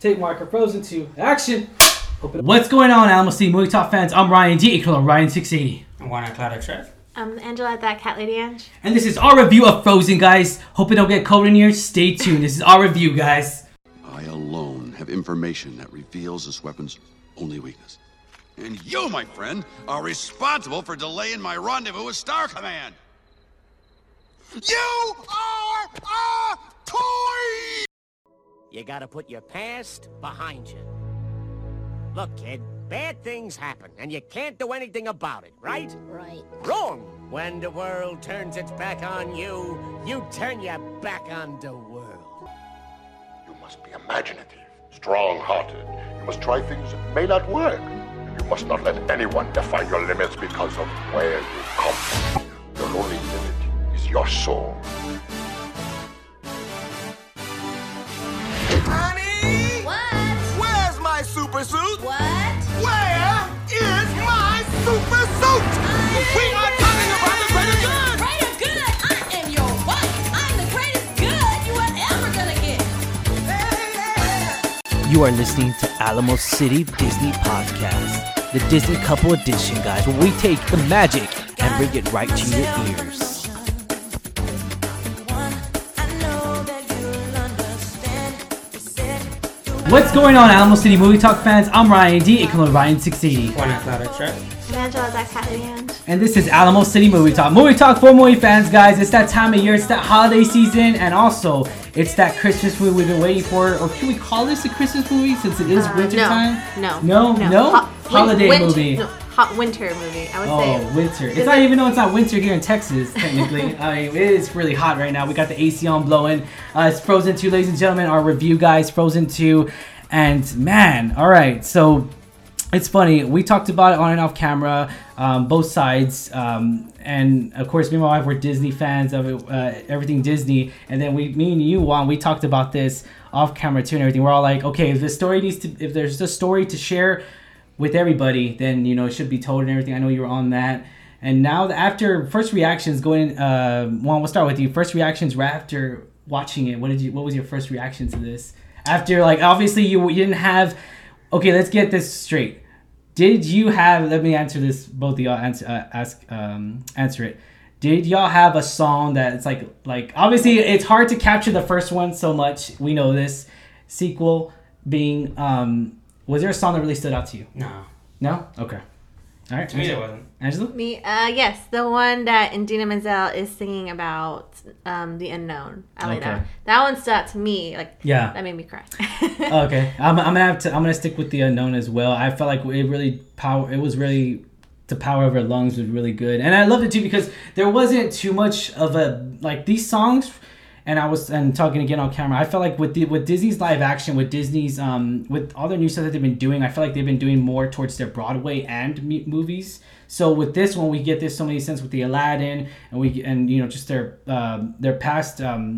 Take marker Frozen 2. Action! What's going on, Alamo City Movie Talk fans? I'm Ryan D. Ryan680. I'm Juana Clara Trev. I'm Angela, that cat lady Ange. And this is our review of Frozen, guys. Hope it don't get cold in here. Stay tuned. This is our review, guys. I alone have information that reveals this weapon's only weakness. And you, my friend, are responsible for delaying my rendezvous with Star Command. You are a toy! You gotta put your past behind you. Look, kid, bad things happen, and you can't do anything about it, right? Right. Wrong! When the world turns its back on you, you turn your back on the world. You must be imaginative, strong-hearted. You must try things that may not work. And you must not let anyone define your limits because of where you come from. Your only limit is your soul. Honey! What? Where's my super suit? What? Where is my super suit? We are talking about the greater good! Greater good? I am your wife. I'm the greatest good you are ever gonna get. You are listening to Alamo City Disney Podcast, the Disney Couple Edition, guys, where we take the magic and bring it right to your ears. What's going on, Alamo City Movie Talk fans? I'm Ryan D. Ryan680. Juana Clara Trev. I'm Angela, that cat lady Ange. And this is Alamo City Movie Talk. Movie Talk for movie fans, guys. It's that time of year. It's that holiday season. And also, it's that Christmas movie we've been waiting for. Or can we call this a Christmas movie since it is winter time? No. Holiday movie. No, hot winter movie. I would say. Oh, winter. It's not even though it's not winter here in Texas, technically. I mean, it is really hot right now. We got the AC on blowing. It's Frozen 2, ladies and gentlemen. Our review, guys. Frozen 2. And man, all right. So it's funny. We talked about it on and off camera, both sides. And of course, me and my wife were Disney fans of it, everything Disney. And then me and you, Juan, we talked about this off camera too and everything. We're all like, okay, if there's a story to share with everybody, then it should be told and everything. I know you were on that. And now after first reactions going, Juan, we'll start with you. First reactions after watching it. What was your first reaction to this? After, like, obviously you didn't have... Okay, let's get this straight. Did you have... Let me answer this. Both of y'all answer it. Did y'all have a song that it's like... Obviously, it's hard to capture the first one so much. We know this. Sequel being... was there a song that really stood out to you? No. No? Okay. All right. To me, it wasn't. Angela? Me, yes, the one that Indina Menzel is singing about the unknown. Okay. That one stood out to me. Yeah. That made me cry. Okay, I'm gonna stick with the unknown as well. I felt like the power of her lungs was really good, and I loved it too because there wasn't too much of a these songs. And talking again on camera, I felt like with Disney's live action, with Disney's with all their new stuff that they've been doing, I feel like they've been doing more towards their Broadway and movies. So with this one, we get this so many sense with the Aladdin, and just their past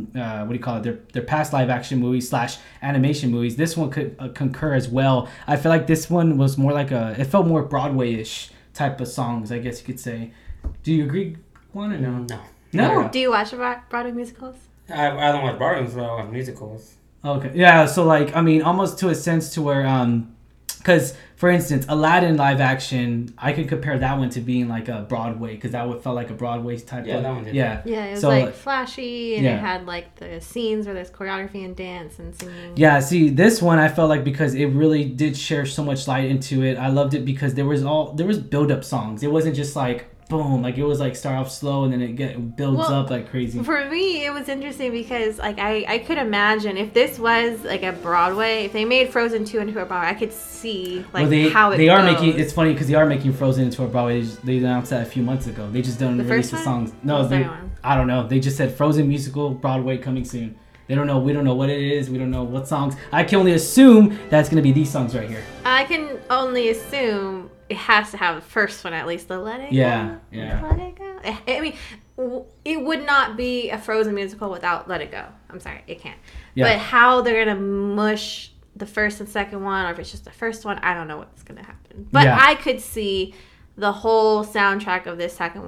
their past live action movies / animation movies. This one could concur as well. I feel like this one was more like it felt more Broadway-ish type of songs, I guess you could say. Do you agree, Juan, or no? No. Do you watch Broadway musicals? I don't watch Broadway, but I watch musicals. Okay. Yeah, so almost to a sense to where because for instance, Aladdin live action, I could compare that one to being like a Broadway because that would felt like a Broadway type of. That one did. Yeah, it was flashy and it had the scenes where there's choreography and dance and singing. Yeah, see, this one I felt like because it really did share so much light into it. I loved it because there was build up songs. It wasn't just boom, it was start off slow and then it builds up like crazy. For me, it was interesting because I could imagine if this was a Broadway, if they made Frozen 2 into a Broadway, I could see how it goes. It's funny because they are making Frozen into a Broadway. They announced that a few months ago. They just don't release the songs. No, I don't know. They just said Frozen musical Broadway coming soon. They don't know. We don't know what it is. We don't know what songs. I can only assume that's going to be these songs right here. I can only assume it has to have the first one at least. The Let It Go. Yeah. Let It Go. I mean, it would not be a Frozen musical without Let It Go. I'm sorry, it can't. Yeah. But how they're going to mush the first and second one, or if it's just the first one, I don't know what's going to happen. But I could see the whole soundtrack of this second one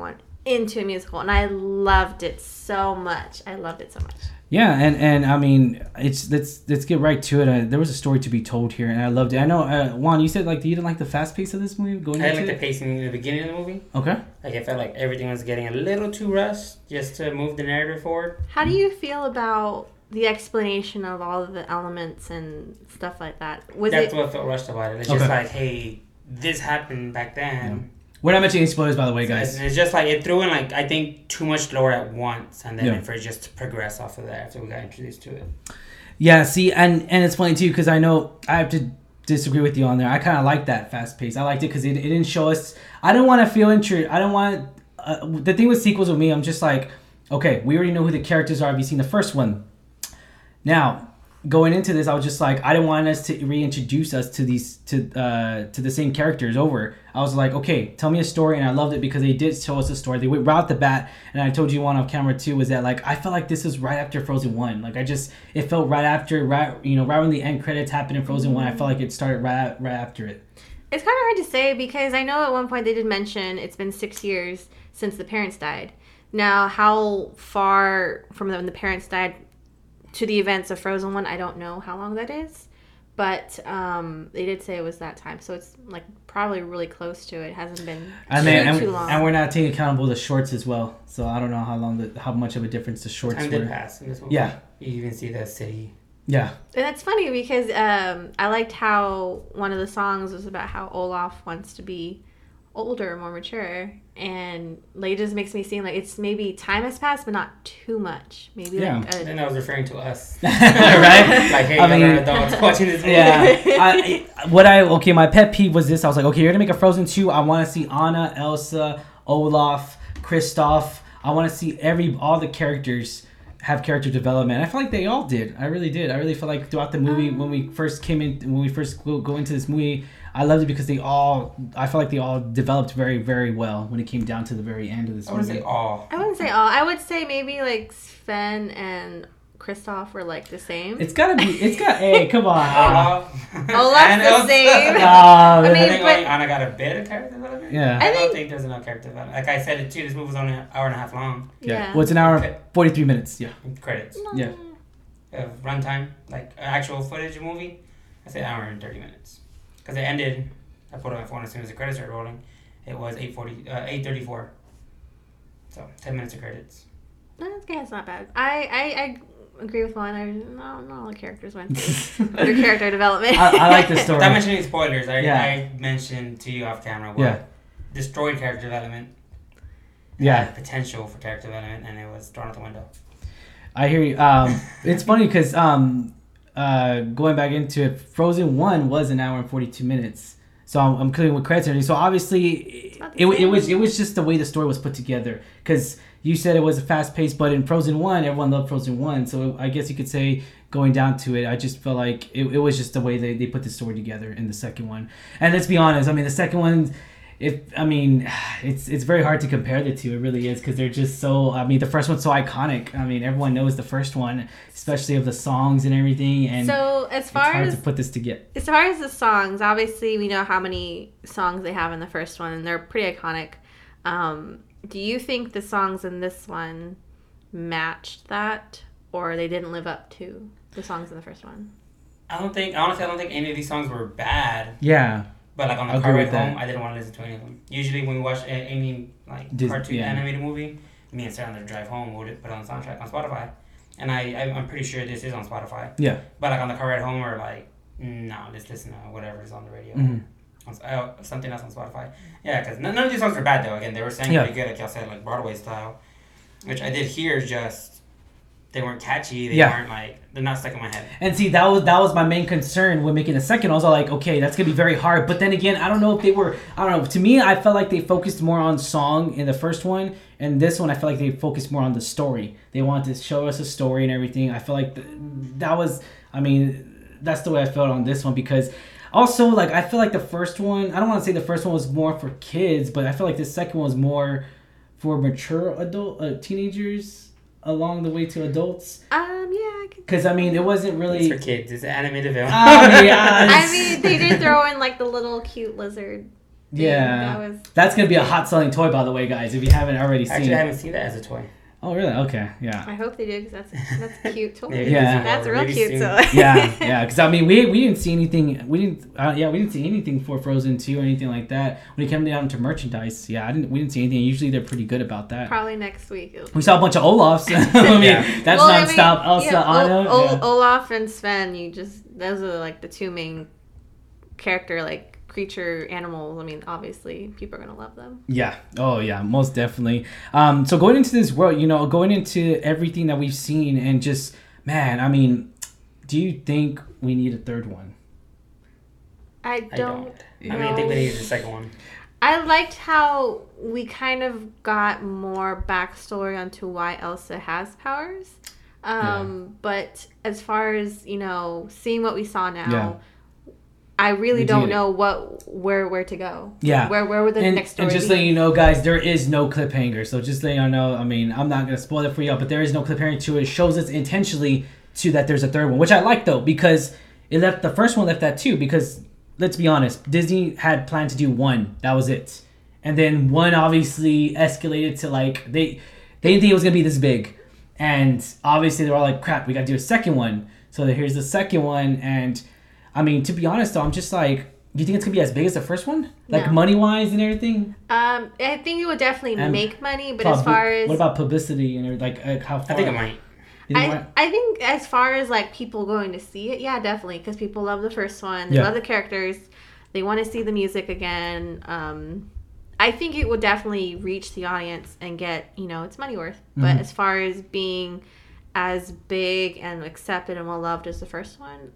into a musical, and I loved it so much. Yeah, and I mean, let's get right to it. There was a story to be told here, and I loved it. I know, Juan, you said like you didn't like the fast pace of this movie going I into like the it? pacing in the beginning of the movie. Okay. Like I felt like everything was getting a little too rushed just to move the narrative forward. How do you feel about the explanation of all of the elements and stuff like that? That's what felt rushed about it. It's just like, hey, this happened back then. Yeah. We're not mentioning spoilers, by the way, guys. It's just like it threw in like I think too much lore at once, and then for it just to progress off of that after we got introduced to it. Yeah, see, and it's funny too because I know I have to disagree with you on there. I kind of like that fast pace. I liked it because it didn't show us. I don't want to feel intrigued. I don't want the thing with sequels with me. I'm just like, okay, we already know who the characters are. Have you seen the first one? Now, going into this, I was just like, I didn't want us to reintroduce us to the same characters over. I was like, okay, tell me a story, and I loved it because they did show us a story. They went right off the bat, and I told you one off camera too, was that like I felt like this was right after Frozen 1. Like it felt right after, right when the end credits happened in Frozen 1. I felt like it started right after it. It's kind of hard to say because I know at one point they did mention it's been 6 years since the parents died. Now, how far from when the parents died to the events of Frozen 1, I don't know how long that is. But they did say it was that time. So it's like probably really close to it. It hasn't been too long. And we're not taking accountable the shorts as well. So I don't know how much of a difference the shorts Time were. did pass in this movie. Yeah. You even see the city. Yeah. And that's funny because I liked how one of the songs was about how Olaf wants to be older, more mature, and like it just makes me seem like it's maybe time has passed, but not too much. Maybe like and I was referring to us, right? Like, hey, I mean, adults watching this movie. Yeah. My pet peeve was this. I was like, okay, you're gonna make a Frozen 2. I want to see Anna, Elsa, Olaf, Kristoff. I want to see all the characters have character development. I feel like they all did. I really did. I really feel like throughout the movie, when we first go into this movie, I loved it because I feel like they all developed very, very well when it came down to the very end of this movie. I wouldn't say all. I would say maybe like Sven and Kristoff were like the same. Hey, come on. Olaf's the same. I think only Anna got a bit of character development. Yeah. I don't think there's enough character development. Like I said it too, this movie was only an hour and a half long. Yeah. Well, it's an hour and 43 minutes. Yeah. Credits. Yeah. Runtime, like actual footage of movie, I say hour and 30 minutes. Because it ended, I put it on my phone as soon as the credits started rolling. It was 8:34. So 10 minutes of credits. Okay, it's not bad. I agree with one. Not all the characters went through their character development. I like the story. Without mentioning spoilers, I mentioned to you off camera what destroyed character development. Had potential for character development, and it was thrown out the window. I hear you. It's funny because going back into it, Frozen 1 was an hour and 42 minutes. So I'm clearing with credits and everything. So obviously, it was just the way the story was put together. Because you said it was a fast pace, but in Frozen 1, everyone loved Frozen 1. So I guess you could say, going down to it, I just felt like it was just the way they put the story together in the second one. And let's be honest, I mean, the second one, it's very hard to compare the two. It really is, because they're just so. I mean, the first one's so iconic. I mean, everyone knows the first one, especially of the songs and everything. And so as far it's hard to put this together. As far as the songs, obviously we know how many songs they have in the first one, and they're pretty iconic. Do you think the songs in this one matched that, or they didn't live up to the songs in the first one? Honestly, I don't think any of these songs were bad. Yeah. But like on the car ride home, I didn't want to listen to any of them. Usually when we watch any cartoon animated movie, me and Sarah on the drive home would put on the soundtrack on Spotify, and I'm pretty sure this is on Spotify. Yeah. But like on the car ride home, we're like, no, just listen to whatever is on the radio. Something else on Spotify. Yeah, because none of these songs were bad though. Again, they were sang pretty good, like y'all said, like Broadway style, which I did hear. Just they weren't catchy. They weren't like, they're not stuck in my head. And see, that was my main concern when making the second. I was like, okay, that's gonna be very hard. But then again, I don't know if they were. I don't know. To me, I felt like they focused more on song in the first one, and this one, I felt like they focused more on the story. They wanted to show us a story and everything. I feel like that was. I mean, that's the way I felt on this one, because also, like, I feel like the first one. I don't want to say the first one was more for kids, but I feel like the second one was more for mature adult teenagers. Along the way to adults. Because I mean, it wasn't really. It's for kids. It's an animated film. I mean, they did throw in like the little cute lizard Yeah, that's gonna be a hot selling toy, by the way, guys. If you haven't already seen Actually, it. I haven't seen that as a toy. Oh, really? Okay, yeah. I hope they do because that's a cute toy. Yeah. That's a real Maybe cute soon. toy. yeah. Because I mean, we didn't see anything. We didn't see anything for Frozen 2 or anything like that. When it came down to merchandise, we didn't see anything. Usually they're pretty good about that. Probably next week. We saw a bunch of Olafs. I mean, that's nonstop. Elsa, Anna. Olaf and Sven. Those are like the two main character creature animals. I mean, obviously people are gonna love them. Yeah. Oh yeah, most definitely. So going into this world, going into everything that we've seen, and just, man, I mean, do you think we need a third one? I don't. I mean, I think we need a second one. I liked how we kind of got more backstory onto why Elsa has powers. But as far as, seeing what we saw now, I really don't know where to go. Yeah. Where would the next story And just be? letting you know, guys, there is no cliffhanger. So just letting you know, I mean, I'm not going to spoil it for you, but there is no cliffhanger to it. It shows us intentionally to that there's a third one, which I like, though, because the first one left that too, because let's be honest, Disney had planned to do one. That was it. And then one obviously escalated to they didn't think it was going to be this big. And obviously they were all like, crap, we got to do a second one. So here's the second one. And I mean, to be honest, though, I'm just like, do you think it's going to be as big as the first one? No. Money-wise and everything? I think it would definitely make money, but What as far as... What about publicity and how far? I think it might. I think as far as people going to see it, yeah, definitely, because people love the first one. They love the characters. They want to see the music again. I think it would definitely reach the audience and get, its money worth. But as far as being as big and accepted and well loved as the first one,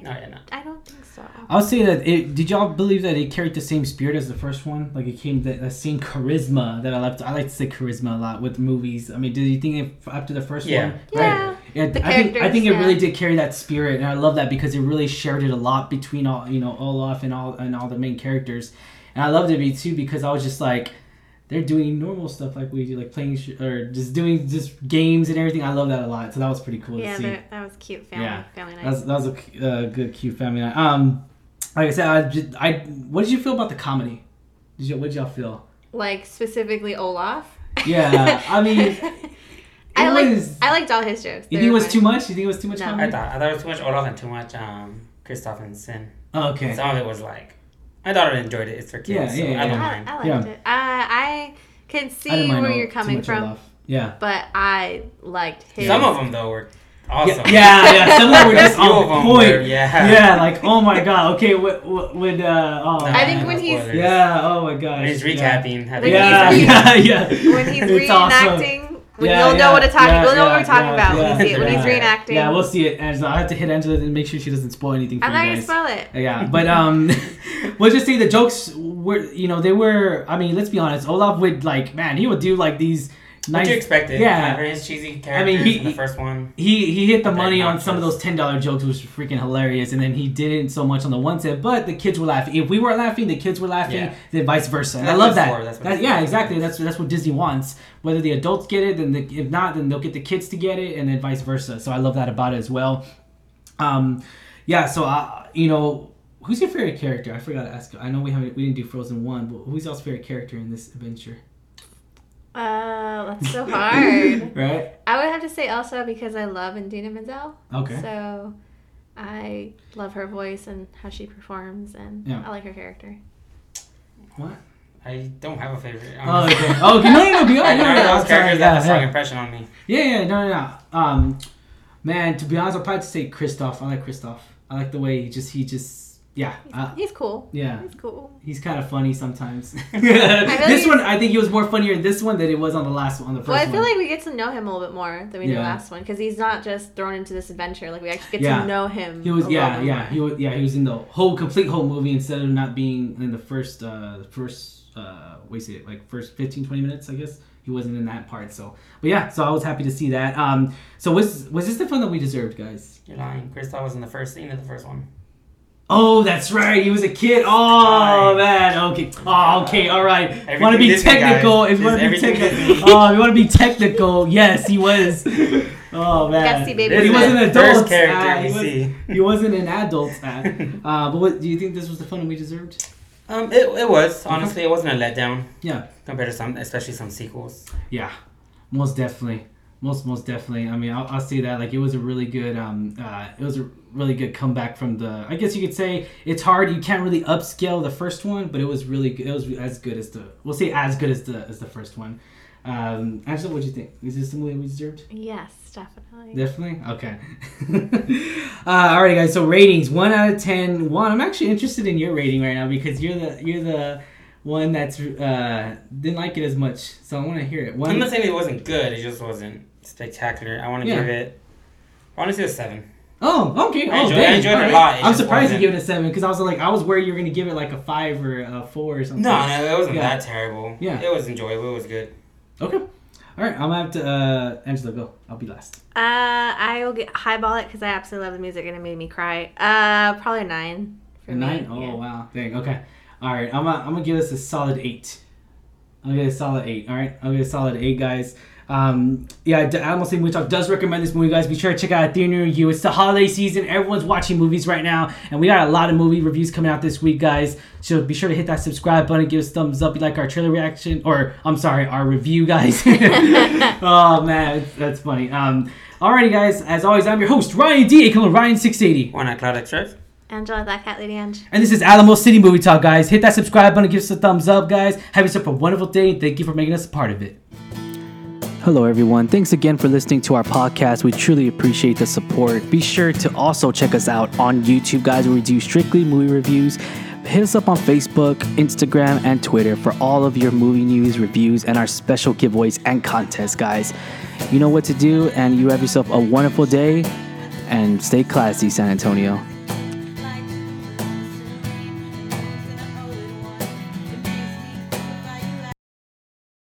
I don't think so. I'll say that did y'all believe that it carried the same spirit as the first one? Like it came that same charisma that I like to say charisma a lot with movies. I mean, did you think after the first one? Yeah. Right. Yeah, I think it really did carry that spirit, and I love that because it really shared it a lot between all Olaf and all the main characters, and I loved it too because I was just like, they're doing normal stuff like we do, like playing or just doing just games and everything. I love that a lot, so that was pretty cool to see. Yeah, that was cute. Family night. That was a good cute family night. Like I said, what did you feel about the comedy? What did y'all feel? Like specifically Olaf. Yeah, I mean, I liked all his jokes. You think it was too much? You think it was too much? No. Comedy? I thought it was too much Olaf and too much Kristoff and Sin. Oh, okay. Some of it was like, I thought I enjoyed it. It's for kids, so I don't mind. I liked it. I can see where you're coming from. Olaf. Yeah. But I liked his. Some of them though were awesome. Yeah. Some of them were just on point. Yeah. Like, oh my god. Okay, I think when he's oh my god. When he's recapping. When he's reenacting. You'll know what we're talking about when you see it. When he's reenacting. Yeah, we'll see it. And I have to hit Angela and make sure she doesn't spoil anything for you guys. I'm not gonna spoil it. Yeah, but we'll just say the jokes were, they were. I mean, let's be honest. Olaf would he would do these. Nice, what you expected? Yeah, for his cheesy characters in the first one. He hit the money on some of those $10 jokes, which was freaking hilarious, and then he didn't so much on the one set. But the kids were laughing. If we weren't laughing, the kids were laughing. Then vice versa. And I love that. Yeah, exactly. That's what Disney wants. Whether the adults get it, then if not, then they'll get the kids to get it, and then vice versa. So I love that about it as well. Yeah. So who's your favorite character? I forgot to ask. I know we didn't do Frozen 1, but who's y'all's favorite character in this adventure? That's so hard. Right? I would have to say Elsa because I love Idina Menzel. Okay. So I love her voice and how she performs, and I like her character. What? I don't have a favorite. Oh, okay. Oh, okay. No. Those characters have a strong impression on me. Yeah. No. Man, to be honest, I'll probably say Kristoff. I like Kristoff. I like the way he just. Yeah. He's cool. Yeah. He's cool. He's kind of funny sometimes. This one, I think he was more funnier in this one than it was on the last one, on the first one. Well, I feel like we get to know him a little bit more than we did the last one, because he's not just thrown into this adventure. Like, we actually get to know him. He was, He was in the complete whole movie instead of not being in the first 15, 20 minutes, I guess. He wasn't in that part, so. But yeah, so I was happy to see that. So was this the fun that we deserved, guys? You're lying. Kristoff was in the first scene of the first one. Oh, that's right. He was a kid. Oh, man. Okay. Oh, okay. All right. If you want to be technical, if you want to be technical, yes, he was. Oh, man. But he wasn't an adult. He wasn't an adult. But what do you think this was the fun we deserved? It was honestly, it wasn't a letdown. Yeah, compared to some, especially some sequels. Yeah, most definitely. Most definitely. I mean, I'll say that like it was a really good comeback from the. I guess you could say it's hard. You can't really upscale the first one, but it was really good. It was as good as the. We'll say as good as the first one. Angela, what do you think? Is this the movie we deserved? Yes, definitely. Definitely? Okay. Alrighty, guys. So ratings, 1 out of 10. I'm actually interested in your rating right now because you're the one that's didn't like it as much. So I want to hear it. I'm not saying it wasn't good. It just wasn't spectacular. I want to give it. I want to say a 7. Oh, okay. I enjoyed it a lot. I'm surprised you give it a 7 because I was worried you were gonna give it like a 5 or a 4 or something. No, it wasn't that terrible. Yeah, it was enjoyable. It was good. Okay. All right, I'm gonna have to Angela go. I'll be last. I will highball it because I absolutely love the music and it made me cry. Probably a 9. A 9? Oh yeah. Wow. Dang. Okay. All right. I'm gonna give this a solid 8. I'll give it a solid 8. All right. I'll give it a solid 8, guys. Animal City Movie Talk does recommend this movie, guys. Be sure to check out a theater near you. It's the holiday season. Everyone's watching movies right now, and we got a lot of movie reviews coming out this week, guys. So be sure to hit that subscribe button, give us a thumbs up. You like our trailer reaction, or I'm sorry, our review, guys. Oh man, that's funny. Alrighty, guys. As always, I'm your host Ryan D. aka Ryan680. One at Cloud Express. Angela, that cat lady Ange. And this is Alamo City Movie Talk, guys. Hit that subscribe button, give us a thumbs up, guys. Have yourself a wonderful day. Thank you for making us a part of it. Hello, everyone. Thanks again for listening to our podcast. We truly appreciate the support. Be sure to also check us out on YouTube, guys, where we do strictly movie reviews. Hit us up on Facebook, Instagram, and Twitter for all of your movie news, reviews, and our special giveaways and contests, guys. You know what to do, and you have yourself a wonderful day, and stay classy, San Antonio.